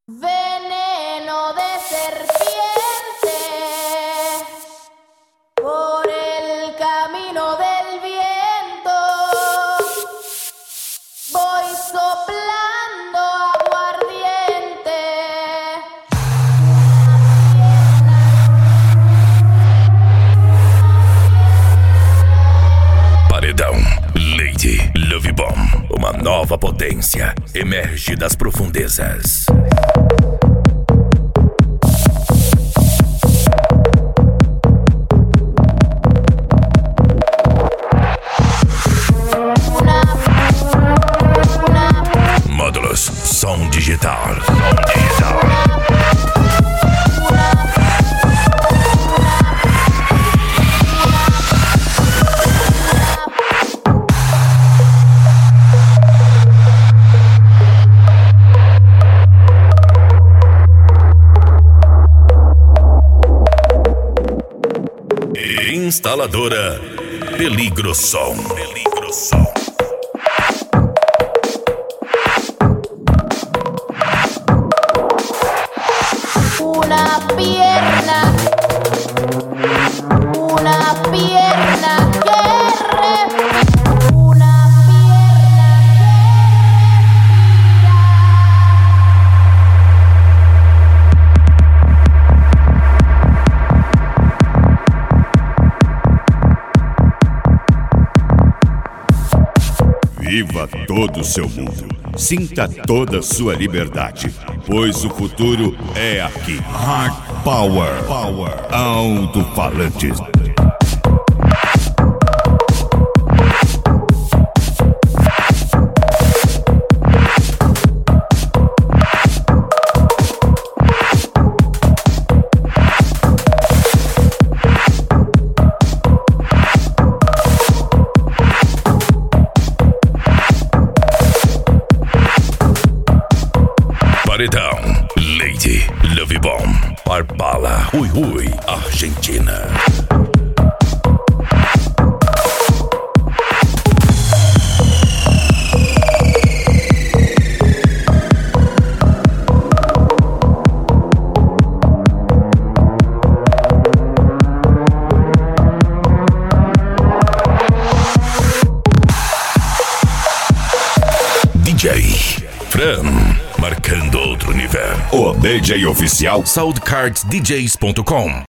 Veneno de serpiente por el camino del viento. Voy soplando aguardiente. Paredão Lady Love Bomb. Uma nova potência emerge das profundezas. Módulos som digital. Instaladora Peligro Som. Una pierna que respira. Una pierna Viva todo o seu mundo. Sinta toda a sua liberdade, pois o futuro é aqui. Hard Power. Alto-falantes. Paredão Lady Love Bomb. Barbala Rui, Argentina. DJ Fran, marcando outro nível. O DJ oficial Soundcardsdjs.com